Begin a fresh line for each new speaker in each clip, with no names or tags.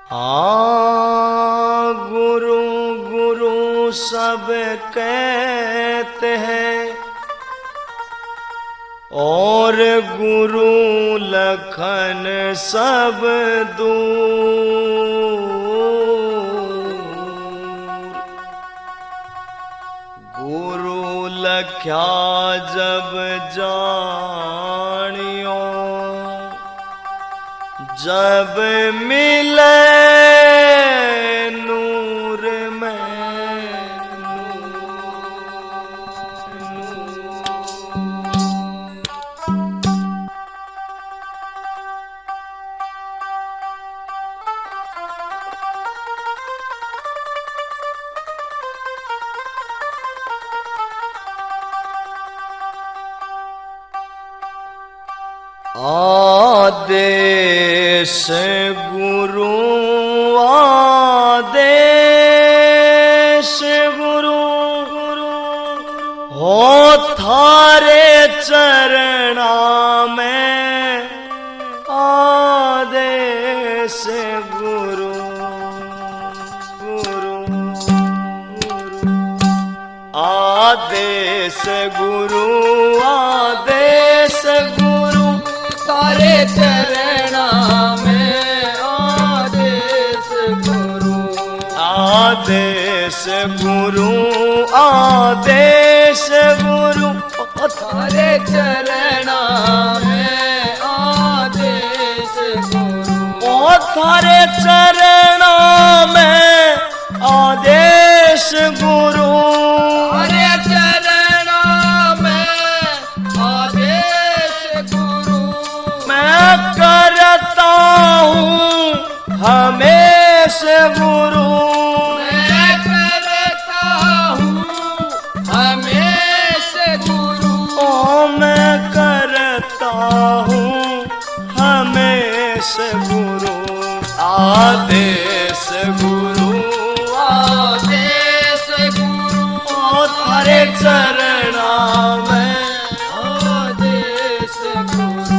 हाँ गुरु गुरु सब कहते हैं और गुरु लखन सब दूर। गुरु लख्या जब जानियो जब मिले नूर में आदेश गुरु आदेश गुरु हो थारे चरणा में आदेश गुरु आदेश गुरु आदेश गुरु
तारे चरणा में आदेश गुरु
आदेश गुरु आदेश गुरु
तारे चरणा में आदेश गुरु
ओ थारे चरणा में आदेश गुरु
तारे चरणा में आदेश गुरु
मैं करता हूँ हमेशा गुरु
मैं करता हूँ हमेशा गुरु
ओ मैं करता हूँ हमेशा गुरु आदेश गुरु
आदेश गुरु
ओ थारे चरणा में
आदेश गुरु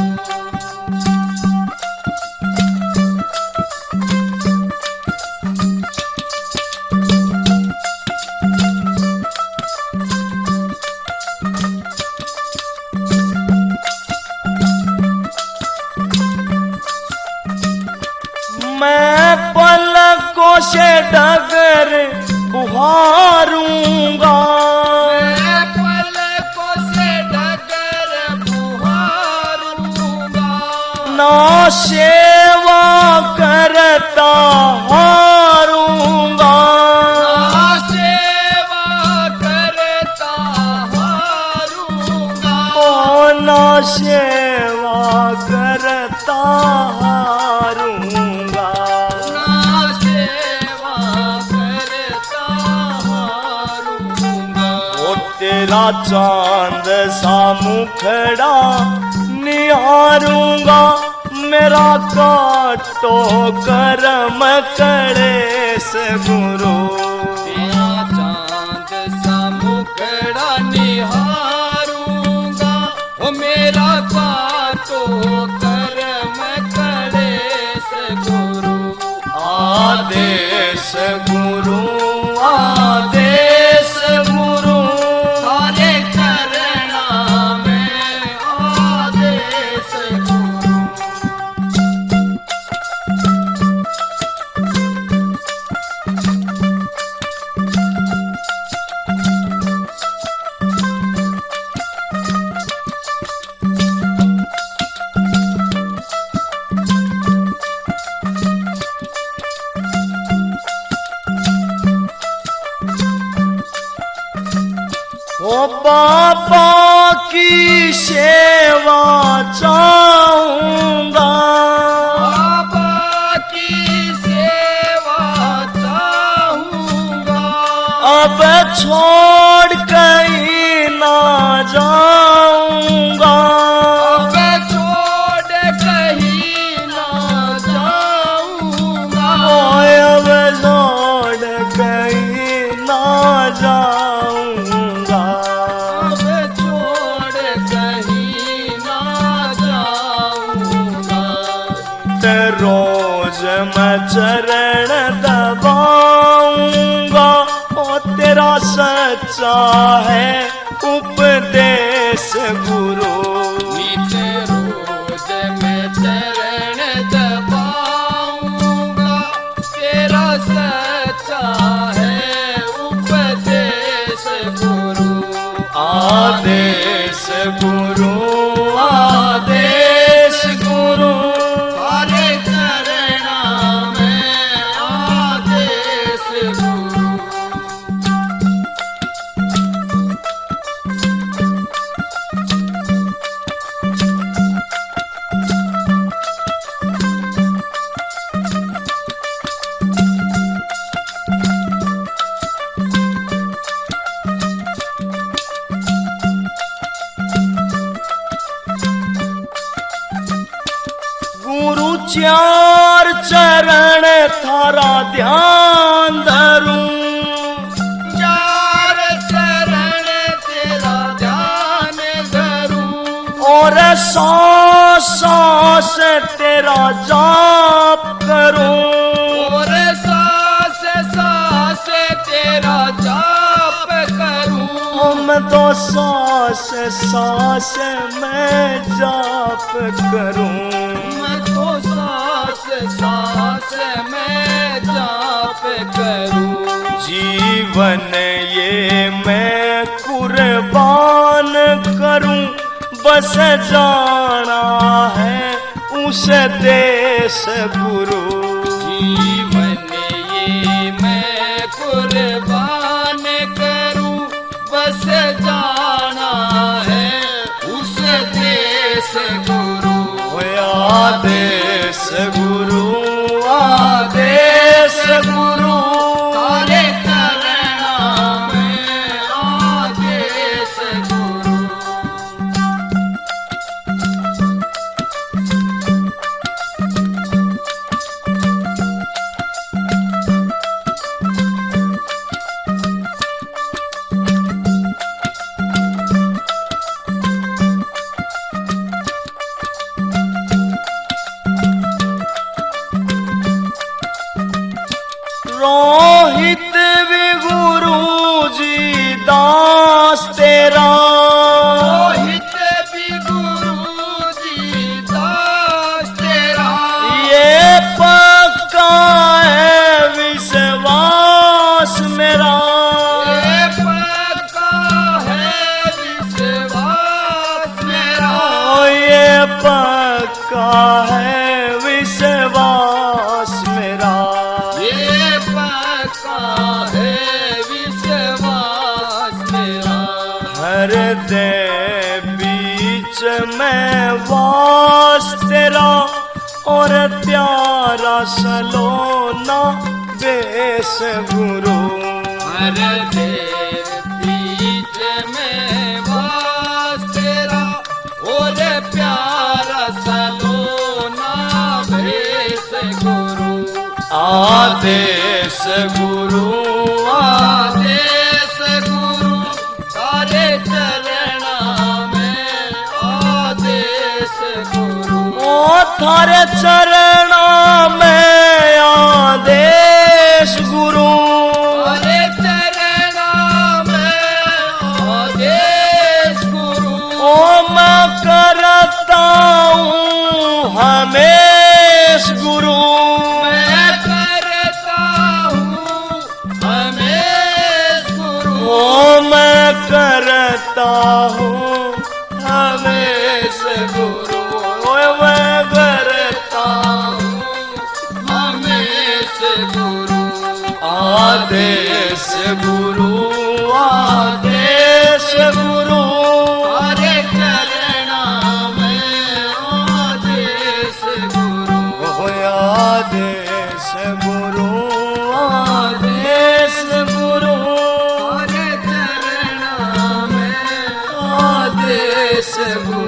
मैं पलकों से डगर बुहारूंगा
मैं पलकों से डगर बुहारूंगा
ना सेवा करता हारूंगा
ना सेवा करता हारूंगा
ओ ना सेवा करता हारूंगा
ना सेवा करता हारूंगा
ओ तेरा चांद सा मुखड़ा निहारूंगा मेरा काटो करम करे से गुरु
तेरा चांद सा मुखड़ा निहारूंगा ओ मेरा काटो कर्म करे से गुरु
आदेश गुरु आदेश गुरु
तारे चरणा में आदेश गुरु
ओ बाबा की सेवा चाहूंगा
बाबा की सेवा चाहूंगा
अब छोड़ कहीं ना जाऊंगा
अब छोड़ कहीं ना जाऊंगा
ओए अब छोड़ कहीं ना जाऊंगा
अब छोड़ कहीं ना जाऊंगा
ते रोज रोज मैं चरण दबाऊंगा, ओ तेरा सच्चा है उपदेश गुरु।
नित रोज मैं चरण दबाऊंगा, तेरा सच्चा है उपदेश गुरु।
आदेश गुरु, आदेश गुरु,
तारे चरणा में आदेश गुरु।
गुरु चार चरण थारा ध्यान धरूं,
चार चरण तेरा ध्यान धरूं,
और सांस सांस तेरा जाप करूं।
और सांस सांस तेरा जाप करूं।
मैं तो सांस सांस में जाप करूं।
मैं तो सांस सांस में जाप करूं।
जीवन ये मैं कुर्बान करूं, बस जाना है उस देश गुरु।
जीवन ये मैं कुर्बान करूं, बस जाना है उस देश गुरु।
आदेश गुरु, आदेश गुरु,
तारे चरणा में आदेश गुरु।
रोहित भी गुरु जी दास तेरा,
रोहित भी गुरु जी दास तेरा।
ये पक्का है विश्वास मेरा।
ये पक्का है विश्वास मेरा।
ये पक्का है विश्वास मेरा।
ये पक्का है विश्वास मेरा।
हृदय बीच में वास तेरा, और प्यारा सलोना बेस गुरु।
हर देव बीच में वास तेरा, और प्यारा सलोना भेष गुरु।
आदेश गुरु,
आदेश गुरु, तारे चरणा में आदेश गुरु।
ओ थारे चरणा में आदेश गुरु।
तारे चरणा में आदेश गुरु।
ओ मैं करता हूँ हमेश गुरु।
मैं करता हूँ हमेश गुरु।
ओ मैं करता हूँ हमेश गुरु। ओ मैं करता हूँ
हमेश गुरु।
आदेश गुरु, आदेश गुरु,
तारे चरणा में आदेश गुरु।
ओ आदेश गुरु, आदेश गुरु,
तारे चरणा में आदेश गुरु।